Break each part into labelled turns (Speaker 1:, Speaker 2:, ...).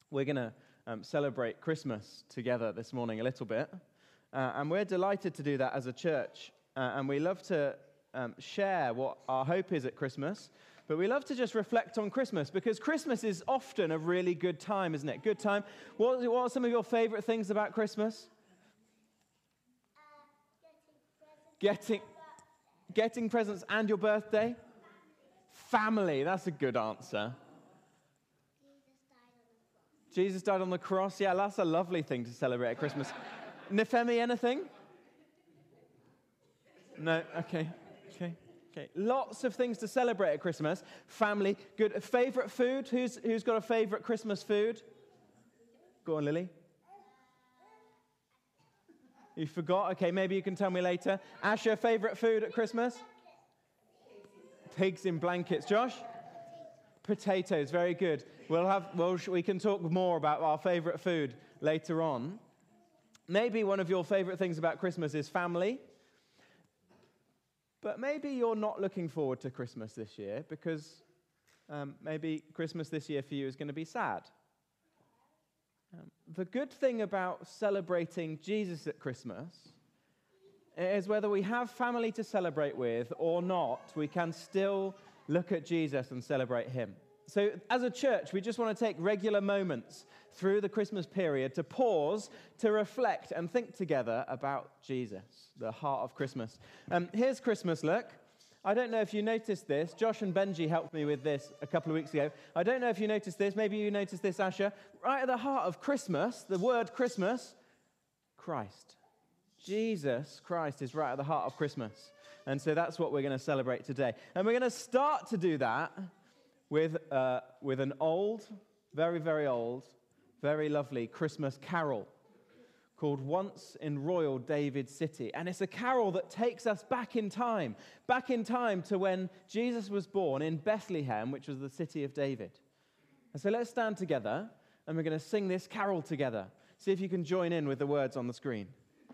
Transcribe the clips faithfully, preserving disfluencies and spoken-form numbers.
Speaker 1: We're going to um, celebrate Christmas together this morning a little bit. Uh, and we're delighted to do that as a church. Uh, and we love to um, share what our hope is at Christmas. But we love to just reflect on Christmas, because Christmas is often a really good time, isn't it? Good time. What, what are some of your favorite things about Christmas?
Speaker 2: Uh, getting presents.
Speaker 1: Getting, getting presents and your birthday? Family. That's a good answer. Jesus died on the cross. Yeah, that's a lovely thing to celebrate at Christmas. Nifemi, anything? No? Okay. Okay. Okay. Lots of things to celebrate at Christmas. Family. Good. Favorite food? Who's who's got a favorite Christmas food? Go on, Lily. You forgot? Okay, maybe you can tell me later. Asher, favorite food at Christmas? Pigs in blankets. Josh? Potatoes, very good. We'll have. Well, we can talk more about our favorite food later on. Maybe one of your favorite things about Christmas is family. But maybe you're not looking forward to Christmas this year because um, maybe Christmas this year for you is going to be sad. Um, the good thing about celebrating Jesus at Christmas is whether we have family to celebrate with or not, we can still look at Jesus and celebrate him. So as a church, we just want to take regular moments through the Christmas period to pause, to reflect and think together about Jesus, the heart of Christmas. Um, here's Christmas look. I don't know if you noticed this. Josh and Benji helped me with this a couple of weeks ago. I don't know if you noticed this. Maybe you noticed this, Asher. Right at the heart of Christmas, the word Christmas, Christ. Jesus Christ is right at the heart of Christmas. And so that's what we're going to celebrate today. And we're going to start to do that with uh, with an old, very, very old, very lovely Christmas carol called Once in Royal David City. And it's a carol that takes us back in time, back in time to when Jesus was born in Bethlehem, which was the city of David. And so let's stand together, and we're going to sing this carol together. See if you can join in with the words on the screen.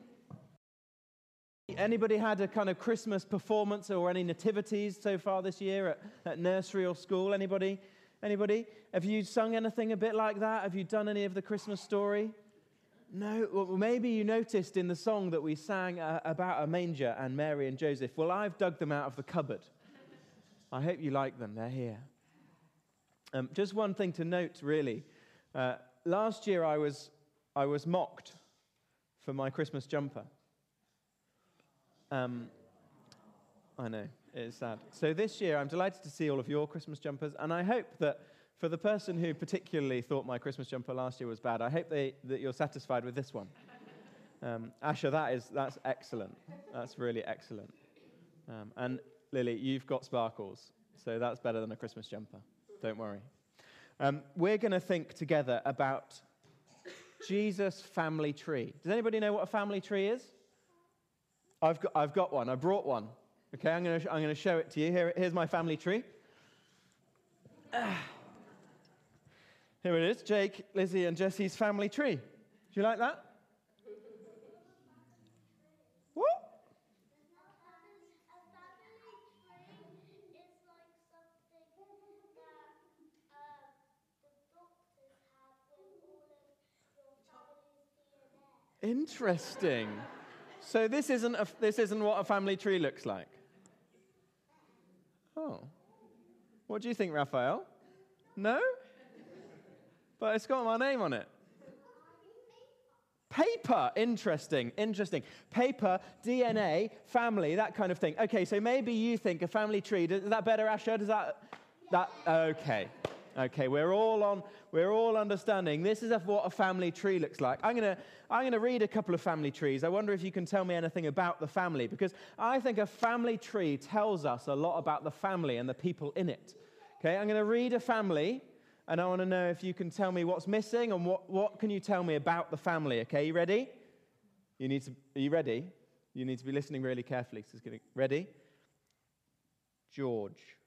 Speaker 1: Anybody had a kind of Christmas performance or any nativities so far this year at, at nursery or school? Anybody? Anybody? Have you sung anything a bit like that? Have you done any of the Christmas story? No? Well, maybe you noticed in the song that we sang uh, about a manger and Mary and Joseph. Well, I've dug them out of the cupboard. I hope you like them. They're here. Um, just one thing to note, really. Uh, last year I was I was mocked for my Christmas jumper. Um, I know, it's sad. So this year, I'm delighted to see all of your Christmas jumpers, and I hope that for the person who particularly thought my Christmas jumper last year was bad, I hope they, that you're satisfied with this one. Um, Asher, that is, that's excellent. That's really excellent. Um, and Lily, you've got sparkles, so that's better than a Christmas jumper. Don't worry. Um, we're going to think together about Jesus' family tree. Does anybody know what a family tree is? I've got, I've got one. I brought one. Okay, I'm going to I'm going to show it to you. Here, here's my family tree. Ah. Here it is, Jake, Lizzie, and Jesse's family tree. Do you like that? What?
Speaker 2: A family tree is like something that uh, the doctors have with all of your family's D N A.
Speaker 1: Interesting. So this isn't a, this isn't what a family tree looks like. Oh. What do you think, Raphael? No? But it's got my name on it. Paper. Interesting. Interesting. Paper, D N A, family, that kind of thing. Okay, so maybe you think a family tree. Is that better, Asher? Does that... that okay. Okay, we're all on. We're all understanding. This is what a family tree looks like. I'm gonna. I'm gonna read a couple of family trees. I wonder if you can tell me anything about the family, because I think a family tree tells us a lot about the family and the people in it. Okay, I'm gonna read a family, and I want to know if you can tell me what's missing and what what can you tell me about the family. Okay, you ready? You need to. Are you ready? You need to be listening really carefully. So it's gonna, ready? George.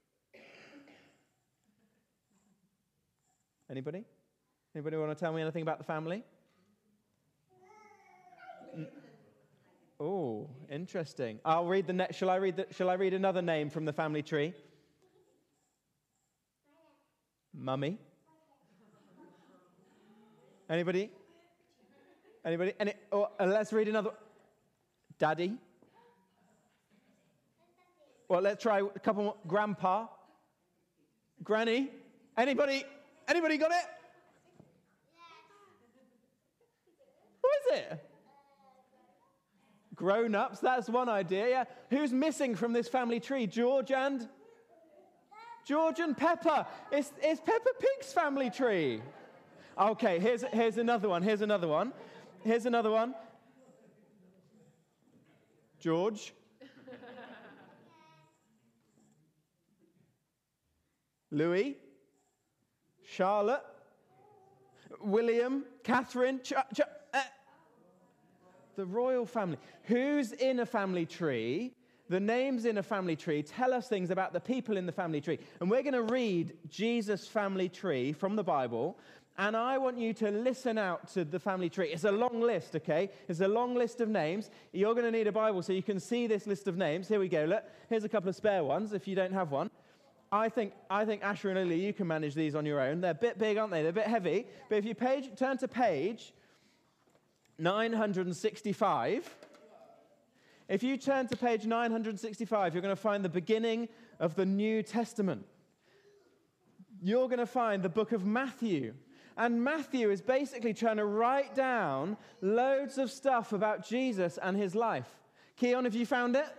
Speaker 1: Anybody? Anybody want to tell me anything about the family? Oh, interesting. I'll read the next. Shall I read? The, shall I read another name from the family tree? Mummy. Anybody? Anybody? Any, or, uh, let's read another. Daddy? Well, let's try a couple more. Grandpa? Granny? Anybody? Anybody got it? What is it? Grown-ups, that's one idea, yeah. Who's missing from this family tree? George and? George and Peppa. It's, it's Peppa Pig's family tree. Okay, here's, here's another one, here's another one. Here's another one. George. Louis. Charlotte. William. Catherine. Ch- ch- uh, the royal family. Who's in a family tree? The names in a family tree tell us things about the people in the family tree. And we're going to read Jesus' family tree from the Bible. And I want you to listen out to the family tree. It's a long list, okay? It's a long list of names. You're going to need a Bible so you can see this list of names. Here we go. Look, here's a couple of spare ones if you don't have one. I think, I think Asher and Lily, you can manage these on your own. They're a bit big, aren't they? They're a bit heavy. But if you page, turn to page nine hundred sixty-five, if you turn to page nine hundred sixty-five, you're going to find the beginning of the New Testament. You're going to find the book of Matthew. And Matthew is basically trying to write down loads of stuff about Jesus and his life. Keon, have you found it?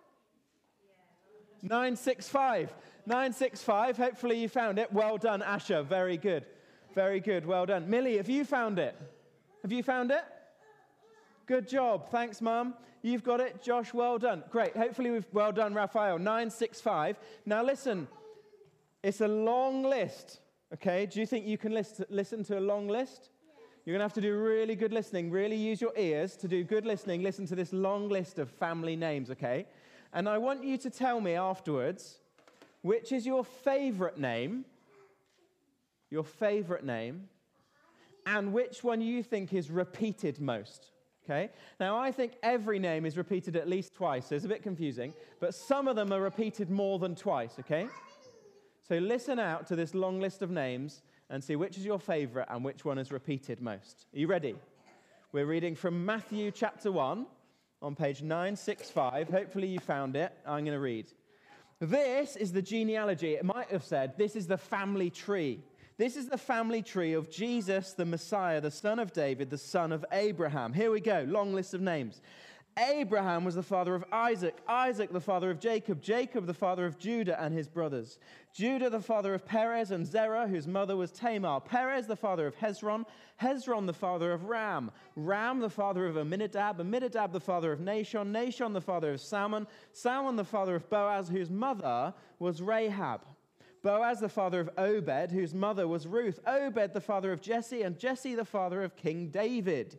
Speaker 1: nine sixty-five. nine sixty-five. Hopefully you found it. Well done, Asher. Very good. Very good. Well done. Millie, have you found it? Have you found it? Good job. Thanks, Mum. You've got it. Josh, well done. Great. Hopefully we've... Well done, Raphael. nine sixty-five. Now listen. It's a long list. Okay? Do you think you can list, listen to a long list? You're going to have to do really good listening. Really use your ears to do good listening. Listen to this long list of family names, okay? And I want you to tell me afterwards, which is your favorite name, your favorite name, and which one you think is repeated most, okay? Now, I think every name is repeated at least twice, so it's a bit confusing, but some of them are repeated more than twice, okay? So listen out to this long list of names and see which is your favorite and which one is repeated most. Are you ready? We're reading from Matthew chapter one on page nine sixty-five. Hopefully you found it. I'm going to read. This is the genealogy. It might have said, this is the family tree. This is the family tree of Jesus, the Messiah, the son of David, the son of Abraham. Here we go. Long list of names. Abraham was the father of Isaac, Isaac the father of Jacob, Jacob the father of Judah and his brothers, Judah the father of Perez and Zerah, whose mother was Tamar, Perez the father of Hezron, Hezron the father of Ram, Ram the father of Amminadab, Amminadab the father of Nahshon, Nahshon the father of Salmon, Salmon the father of Boaz, whose mother was Rahab, Boaz the father of Obed, whose mother was Ruth, Obed the father of Jesse, and Jesse the father of King David.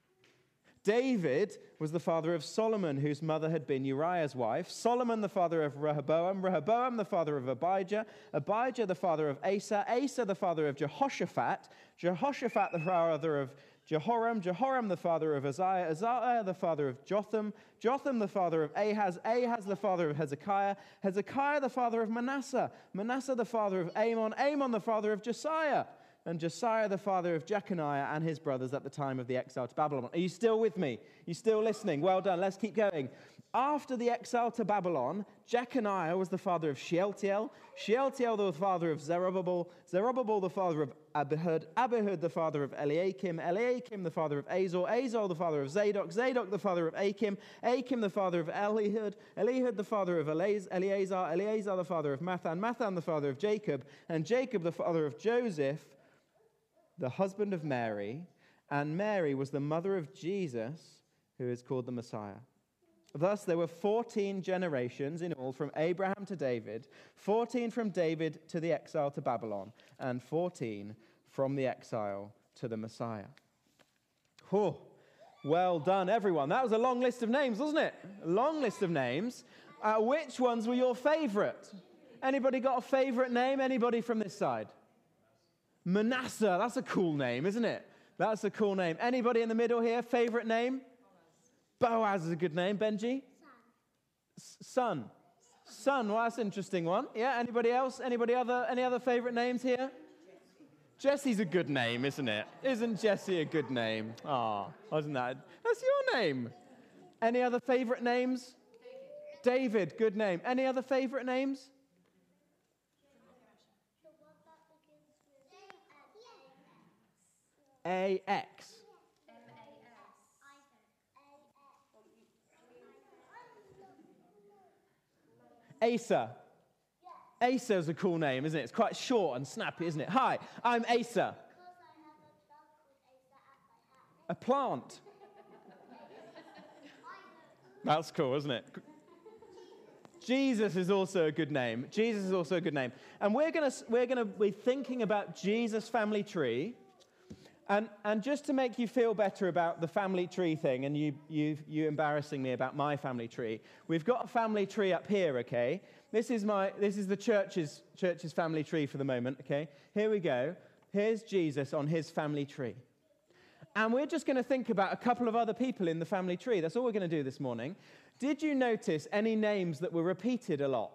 Speaker 1: David was the father of Solomon, whose mother had been Uriah's wife. Solomon, the father of Rehoboam. Rehoboam, the father of Abijah. Abijah, the father of Asa. Asa, the father of Jehoshaphat. Jehoshaphat, the father of Jehoram. Jehoram, the father of Uzziah. Uzziah, the father of Jotham. Jotham, the father of Ahaz. Ahaz, the father of Hezekiah. Hezekiah, the father of Manasseh. Manasseh, the father of Amon. Amon, the father of Josiah. And Josiah, the father of Jeconiah and his brothers at the time of the exile to Babylon. Are you still with me? Are you still listening? Well done. Let's keep going. After the exile to Babylon, Jeconiah was the father of Shealtiel. Shealtiel, the father of Zerubbabel. Zerubbabel, the father of Abihud. Abihud, the father of Eliakim. Eliakim, the father of Azor. Azor, the father of Zadok. Zadok, the father of Achim. Achim, the father of Elihud. Elihud, the father of Eleazar. Eleazar, the father of Mathan. Mathan, the father of Jacob. And Jacob, the father of Joseph, the husband of Mary, and Mary was the mother of Jesus, who is called the Messiah. Thus, there were fourteen generations in all from Abraham to David, fourteen from David to the exile to Babylon, and fourteen from the exile to the Messiah. Oh, well done, everyone. That was a long list of names, wasn't it? A long list of names. Uh, which ones were your favorite? Anybody got a favorite name? Anybody from this side? Manasseh, that's a cool name, isn't it? That's a cool name. Anybody in the middle here, favorite name? Boaz, Boaz is a good name. Benji? Son. Son, Son. Well, that's an interesting one. Yeah, anybody else? Anybody other, any other favorite names here? Jesse's a good name, isn't it? Isn't Jesse a good name? Ah, wasn't that? That's your name. Any other favorite names? David. David, good name. Any other favorite names?
Speaker 2: The one that begins with A X.
Speaker 1: A X. Asa. Asa is a cool name, isn't it? It's quite short and snappy, isn't it? Hi, I'm Asa.
Speaker 2: Because I have a plant called Asa at my house.
Speaker 1: A plant. That's cool, isn't it? Jesus is also a good name. Jesus is also a good name. And we're going to we're going to be thinking about Jesus' family tree. And, and just to make you feel better about the family tree thing, and you, you, you embarrassing me about my family tree, we've got a family tree up here, okay? This is, my, this is the church's, church's family tree for the moment, okay? Here we go. Here's Jesus on his family tree. And we're just going to think about a couple of other people in the family tree. That's all we're going to do this morning. Did you notice any names that were repeated a lot?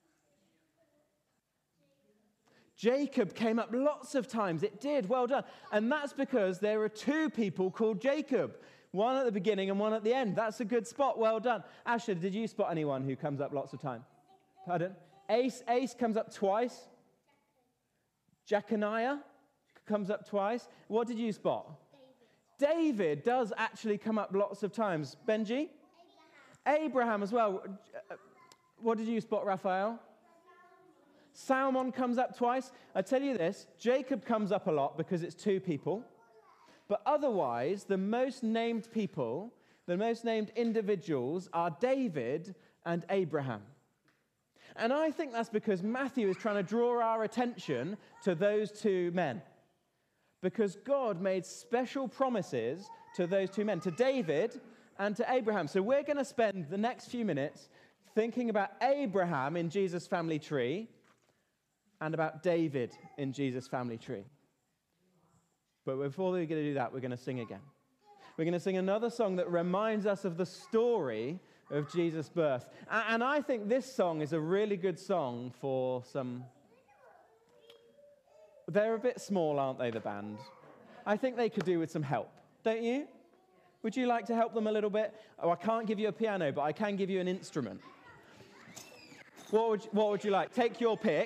Speaker 1: Jacob came up lots of times. It did. Well done. And that's because there are two people called Jacob. One at the beginning and one at the end. That's a good spot. Well done. Asher, did you spot anyone who comes up lots of times? Pardon? Ace, Ace comes up twice. Jeconiah comes up twice. What did you spot? David. David does actually come up lots of times. Benji? Abraham. Abraham as well. What did you spot, Raphael? Salmon comes up twice. I tell you this, Jacob comes up a lot because it's two people. But otherwise, the most named people, the most named individuals are David and Abraham. And I think that's because Matthew is trying to draw our attention to those two men. Because God made special promises to those two men, to David and to Abraham. So we're going to spend the next few minutes thinking about Abraham in Jesus' family tree, and about David in Jesus' family tree. But before we're going to do that, we're going to sing again. We're going to sing another song that reminds us of the story of Jesus' birth. And I think this song is a really good song for some... They're a bit small, aren't they, the band? I think they could do with some help, don't you? Would you like to help them a little bit? Oh, I can't give you a piano, but I can give you an instrument. What would, what would you like? Take your pick.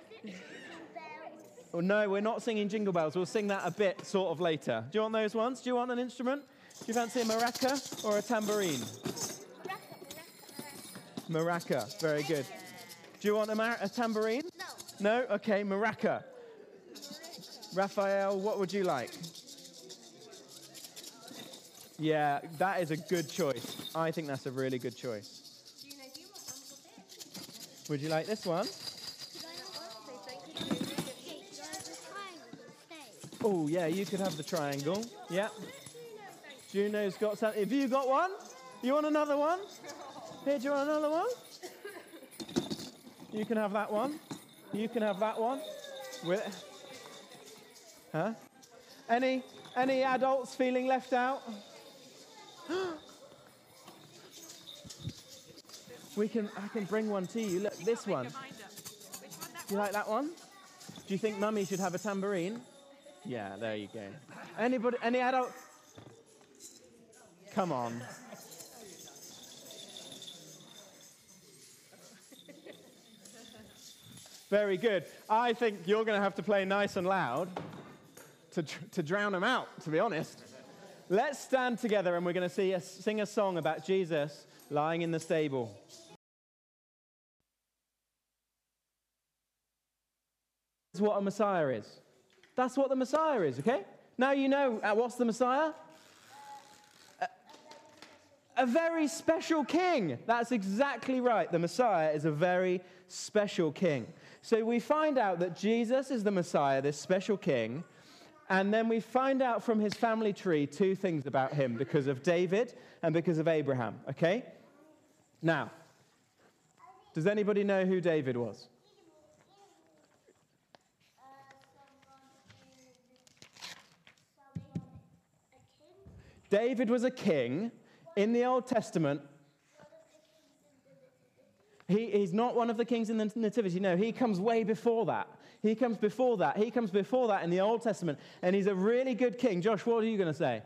Speaker 1: Oh, no, we're not singing Jingle Bells. We'll sing that a bit sort of later. Do you want those ones? Do you want an instrument? Do you fancy a maraca or a tambourine? Maraca, very good. Do you want a, mar- a tambourine? No. No? Okay, maraca. Raphael, what would you like? Yeah, that is a good choice. I think that's a really good choice. Would you like this one? Oh, yeah, you could have the triangle. Yeah. Juno's got something. Have you got one? You want another one? Here, do you want another one? You can have that one. You can have that one. With it. Huh? Any, any adults feeling left out? We can, I can bring one to you. Look, this one. Do you like that one? Do you think Mummy should have a tambourine? Yeah, there you go. Anybody, any adult? Come on. Very good. I think you're going to have to play nice and loud to, to drown them out, to be honest. Let's stand together and we're going to see a, sing a song about Jesus lying in the stable. That's what a Messiah is. That's what the Messiah is, okay? Now you know uh, what's the Messiah? A, a very special king. That's exactly right. The Messiah is a very special king. So we find out that Jesus is the Messiah, this special king, and then we find out from his family tree two things about him because of David and because of Abraham, okay? Now, does anybody know who David was? David was a king in the Old Testament. He, he's not one of the kings in the Nativity. No, he comes way before that. He comes before that. He comes before that in the Old Testament. And he's a really good king. Josh, what are you going to say?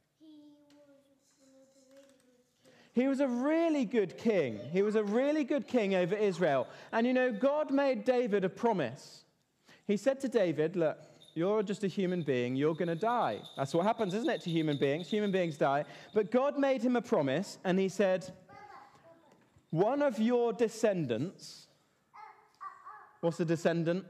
Speaker 2: He was one of the really good kings.
Speaker 1: He was a really good king. He was a really good king over Israel. And you know, God made David a promise. He said to David, look, you're just a human being. You're going to die. That's what happens, isn't it, to human beings? Human beings die. But God made him a promise, and he said, one of your descendants, what's a descendant?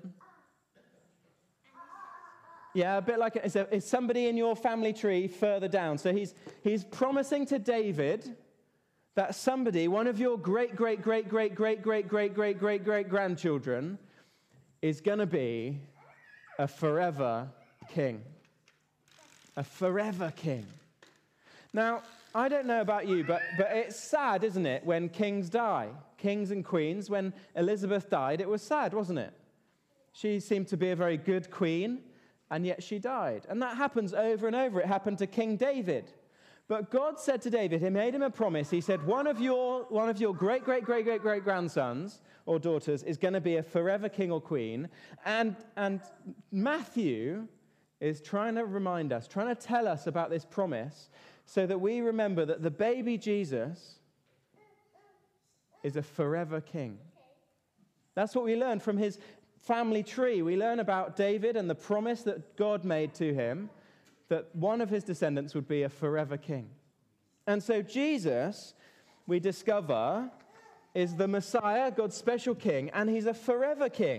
Speaker 1: Yeah, a bit like it's, a, it's somebody in your family tree further down. So he's, he's promising to David that somebody, one of your great, great, great, great, great, great, great, great, great, great grandchildren is going to be a forever king. A forever king. Now, I don't know about you, but, but it's sad, isn't it, when kings die? Kings and queens. When Elizabeth died, it was sad, wasn't it? She seemed to be a very good queen, and yet she died. And that happens over and over. It happened to King David. But God said to David, he made him a promise. He said, one of your, one of your great, great, great, great, great grandsons or daughters is going to be a forever king or queen. And, and Matthew is trying to remind us, trying to tell us about this promise so that we remember that the baby Jesus is a forever king. That's what we learn from his family tree. We learn about David and the promise that God made to him, that one of his descendants would be a forever king. And so Jesus, we discover, is the Messiah, God's special king, and he's a forever king.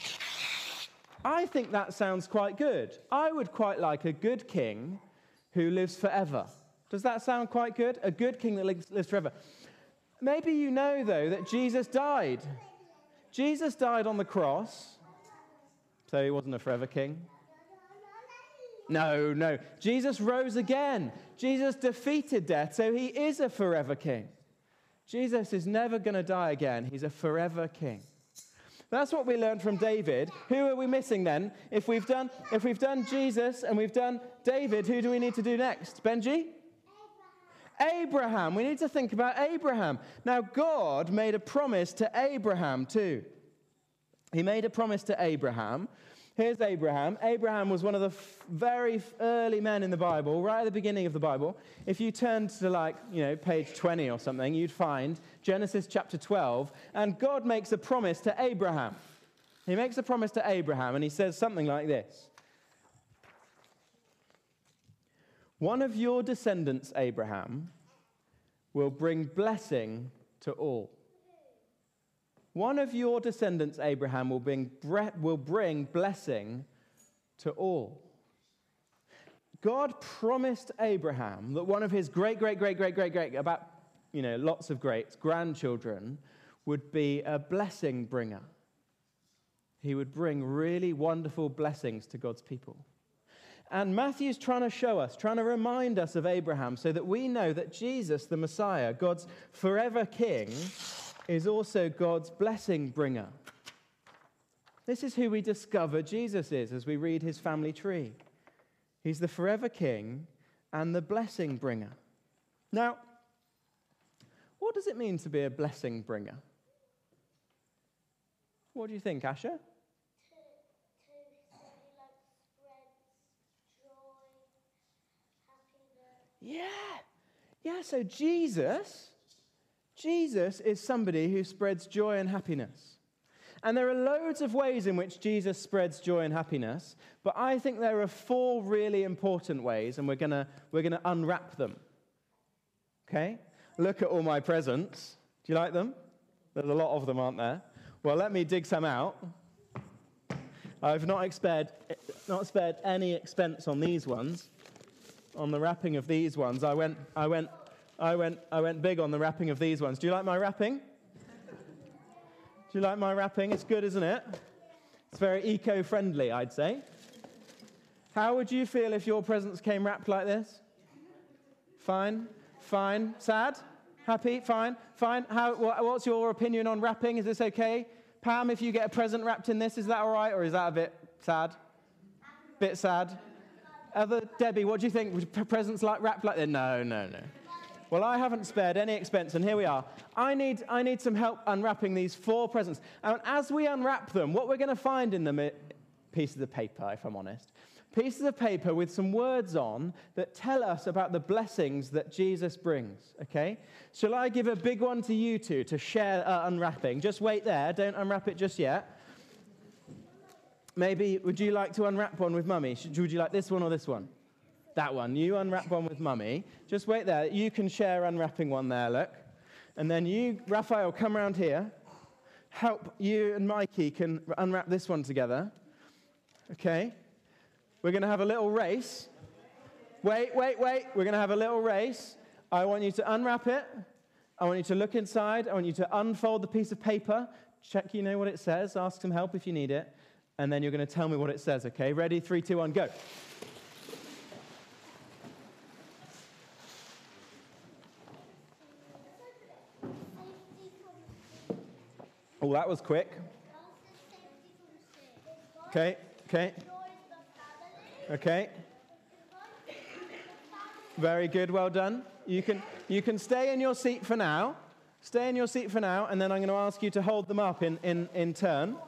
Speaker 1: I think that sounds quite good. I would quite like a good king who lives forever. Does that sound quite good? A good king that lives, lives forever. Maybe you know, though, that Jesus died. Jesus died on the cross, so he wasn't a forever king. No, no. Jesus rose again. Jesus defeated death, so he is a forever king. Jesus is never going to die again. He's a forever king. That's what we learned from David. Who are we missing then? If we've done, if we've done Jesus and we've done David, who do we need to do next? Benji? Abraham. Abraham. We need to think about Abraham. Now, God made a promise to Abraham too. He made a promise to Abraham. Here's Abraham. Abraham was one of the f- very early men in the Bible, right at the beginning of the Bible. If you turned to like, you know, page twenty or something, you'd find Genesis chapter twelve, and God makes a promise to Abraham. He makes a promise to Abraham, and he says something like this. One of your descendants, Abraham, will bring blessing to all. One of your descendants, Abraham, will bring, will bring blessing to all. God promised Abraham that one of his great, great, great, great, great, great, about, you know, lots of greats, grandchildren, would be a blessing bringer. He would bring really wonderful blessings to God's people. And Matthew's trying to show us, trying to remind us of Abraham so that we know that Jesus, the Messiah, God's forever king, is also God's blessing bringer. This is who we discover Jesus is as we read his family tree. He's the forever king and the blessing bringer. Now, what does it mean to be a blessing bringer? What do you think, Asher?
Speaker 2: To, to say, like, spreads joy, happiness.
Speaker 1: Yeah. Yeah, so Jesus... Jesus is somebody who spreads joy and happiness. And there are loads of ways in which Jesus spreads joy and happiness, but I think there are four really important ways, and we're going to we're going to unwrap them. Okay? Look at all my presents. Do you like them? There's a lot of them, aren't there? Well, let me dig some out. I've not spared, not spared any expense on these ones. On the wrapping of these ones, I went I went I went I went big on the wrapping of these ones. Do you like my wrapping? Do you like my wrapping? It's good, isn't it? It's very eco-friendly, I'd say. How would you feel if your presents came wrapped like this? Fine? Fine? Sad? Happy? Fine? Fine? How? What's your opinion on wrapping? Is this okay? Pam, if you get a present wrapped in this, is that all right? Or is that a bit sad? Bit sad? Other Debbie, what do you think? Would presents like wrapped like this? No, no, no. Well, I haven't spared any expense, and here we are. I need, I need some help unwrapping these four presents. And as we unwrap them, what we're going to find in them pieces of paper, if I'm honest. Pieces of paper with some words on that tell us about the blessings that Jesus brings, okay? Shall I give a big one to you two to share uh, unwrapping? Just wait there. Don't unwrap it just yet. Maybe, would you like to unwrap one with Mummy? Should, would you like this one or this one? That one. You unwrap one with Mummy. Just wait there. You can share unwrapping one there, look. And then you, Raphael, come around here. Help you and Mikey can unwrap this one together. Okay. We're going to have a little race. Wait, wait, wait. We're going to have a little race. I want you to unwrap it. I want you to look inside. I want you to unfold the piece of paper. Check you know what it says. Ask some help if you need it. And then you're going to tell me what it says, okay? Ready? Three, two, one, go. Oh, that was quick. Okay, okay. Okay. Very good, well done. You can, you can stay in your seat for now. Stay in your seat for now, and then I'm going to ask you to hold them up in, in, in turn.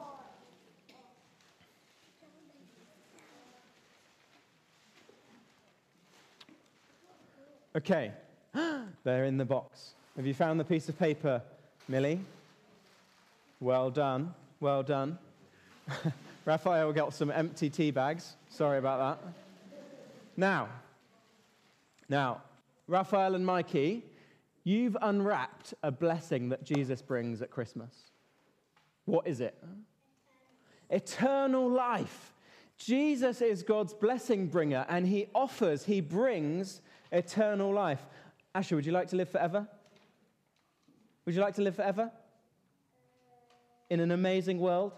Speaker 1: Okay. They're in the box. Have you found the piece of paper, Millie? Well done. Well done. Raphael got some empty tea bags. Sorry about that. Now, now, Raphael and Mikey, you've unwrapped a blessing that Jesus brings at Christmas. What is it? Eternal life. Jesus is God's blessing bringer, and he offers, he brings eternal life. Asher, would you like to live forever? Would you like to live forever? In an amazing world?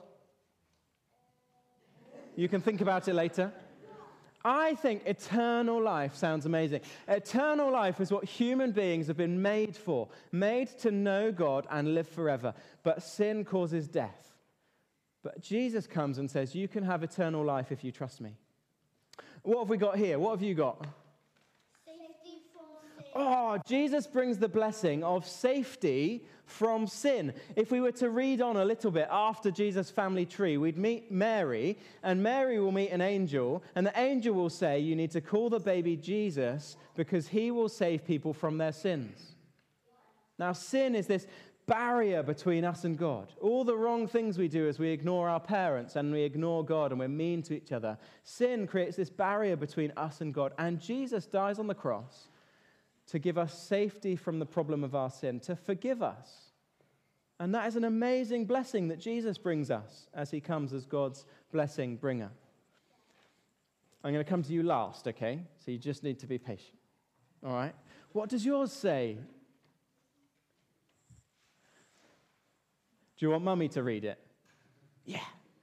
Speaker 1: You can think about it later. I think eternal life sounds amazing. Eternal life is what human beings have been made for, made to know God and live forever. But sin causes death. But Jesus comes and says, you can have eternal life if you trust me. What have we got here? What have you got?
Speaker 2: Safety from sin.
Speaker 1: Oh, Jesus brings the blessing of safety from sin. If we were to read on a little bit after Jesus' family tree, we'd meet Mary, and Mary will meet an angel, and the angel will say, you need to call the baby Jesus because he will save people from their sins. Now, sin is this barrier between us and God. All the wrong things we do as we ignore our parents and we ignore God and we're mean to each other. Sin creates this barrier between us and God, and Jesus dies on the cross to give us safety from the problem of our sin, to forgive us. And that is an amazing blessing that Jesus brings us as he comes as God's blessing bringer. I'm going to come to you last, okay? So you just need to be patient. All right? What does yours say? Do you want Mummy to read it? Yeah.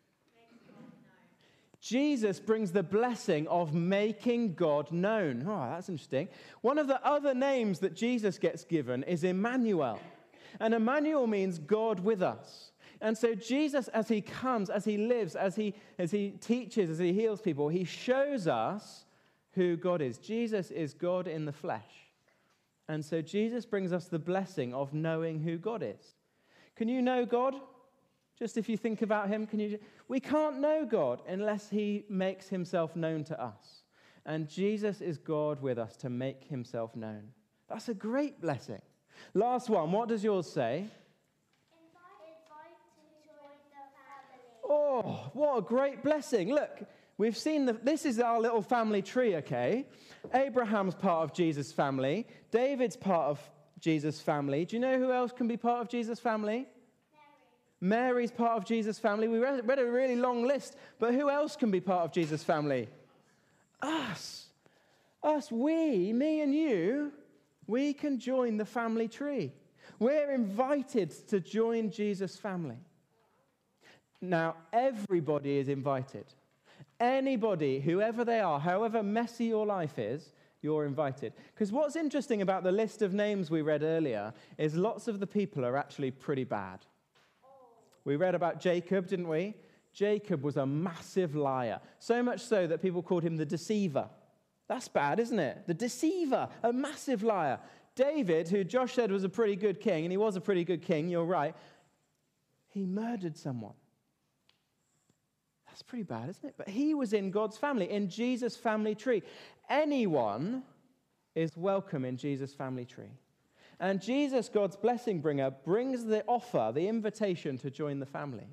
Speaker 1: Jesus brings the blessing of making God known. Oh, that's interesting. One of the other names that Jesus gets given is Emmanuel. And Emmanuel means God with us. And so Jesus, as he comes, as he lives, as he, as he teaches, as he heals people, he shows us who God is. Jesus is God in the flesh. And so Jesus brings us the blessing of knowing who God is. Can you know God? Just if you think about him, can you? We can't know God unless he makes himself known to us. And Jesus is God with us to make himself known. That's a great blessing. Last one, what does yours say?
Speaker 2: Invite to join the family.
Speaker 1: Oh, what a great blessing. Look, we've seen, the, this is our little family tree, okay? Abraham's part of Jesus' family. David's part of Jesus' family. Do you know who else can be part of Jesus' family?
Speaker 2: Mary.
Speaker 1: Mary's part of Jesus' family. We read, read a really long list, but who else can be part of Jesus' family? Us. Us, we, me and you, we can join the family tree. We're invited to join Jesus' family. Now, everybody is invited. Anybody, whoever they are, however messy your life is, you're invited. Because what's interesting about the list of names we read earlier is lots of the people are actually pretty bad. We read about Jacob, didn't we? Jacob was a massive liar. So much so that people called him the deceiver. That's bad, isn't it? The deceiver, a massive liar. David, who Josh said was a pretty good king, and he was a pretty good king, you're right, he murdered someone. That's pretty bad, isn't it? But he was in God's family, in Jesus' family tree. Anyone is welcome in Jesus' family tree. And Jesus, God's blessing bringer, brings the offer, the invitation to join the family.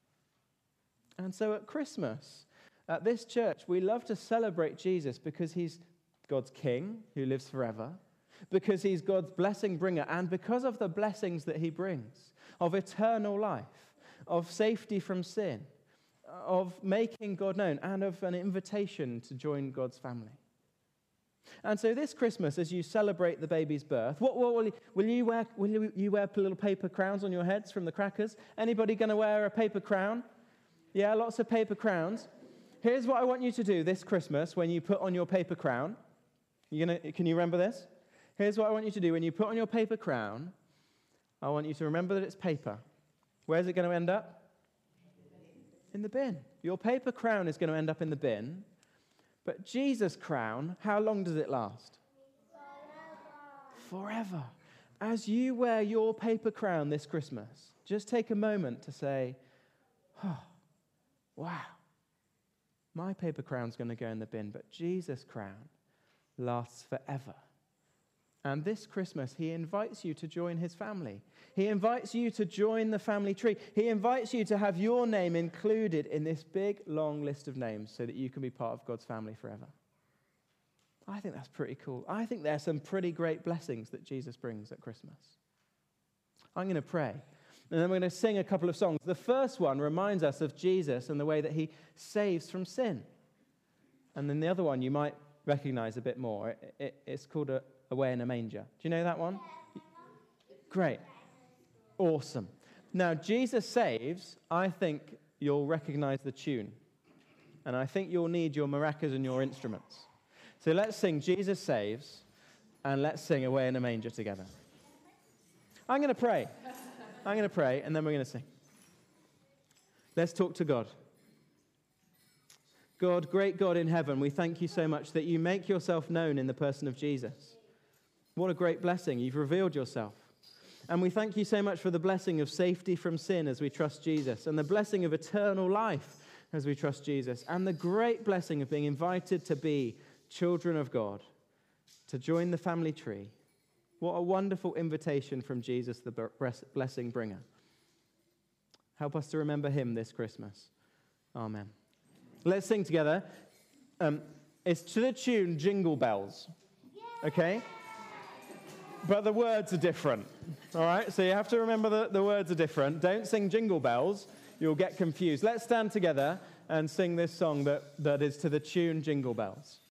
Speaker 1: And so at Christmas, at this church, we love to celebrate Jesus because he's God's king who lives forever, because he's God's blessing bringer, and because of the blessings that he brings of eternal life, of safety from sin, of making God known, and of an invitation to join God's family. And so this Christmas, as you celebrate the baby's birth, what, what will, you, will you wear? Will you, you wear little paper crowns on your heads from the crackers? Anybody going to wear a paper crown? Yeah, lots of paper crowns. Here's what I want you to do this Christmas when you put on your paper crown. You gonna, can you remember this? Here's what I want you to do when you put on your paper crown. I want you to remember that it's paper. Where's it going to end up? In the bin. Your paper crown is going to end up in the bin. But Jesus' crown, how long does it last? Forever. Forever. As you wear your paper crown this Christmas, just take a moment to say, oh, wow, my paper crown's going to go in the bin, but Jesus' crown lasts forever. And this Christmas, he invites you to join his family. He invites you to join the family tree. He invites you to have your name included in this big, long list of names so that you can be part of God's family forever. I think that's pretty cool. I think there's some pretty great blessings that Jesus brings at Christmas. I'm going to pray, and then we're going to sing a couple of songs. The first one reminds us of Jesus and the way that he saves from sin. And then the other one you might recognize a bit more. It, it, it's called a Away in a Manger. Do you know that one? Great. Awesome. Now, Jesus Saves, I think you'll recognize the tune. And I think you'll need your maracas and your instruments. So let's sing Jesus Saves, and let's sing Away in a Manger together. I'm going to pray. I'm going to pray, and then we're going to sing. Let's talk to God. God, great God in heaven, we thank you so much that you make yourself known in the person of Jesus. What a great blessing. You've revealed yourself. And we thank you so much for the blessing of safety from sin as we trust Jesus, and the blessing of eternal life as we trust Jesus, and the great blessing of being invited to be children of God, to join the family tree. What a wonderful invitation from Jesus, the blessing bringer. Help us to remember him this Christmas. Amen. Let's sing together. Um, it's to the tune Jingle Bells. Okay? But the words are different, all right? So you have to remember that the words are different. Don't sing Jingle Bells. You'll get confused. Let's stand together and sing this song that, that is to the tune Jingle Bells.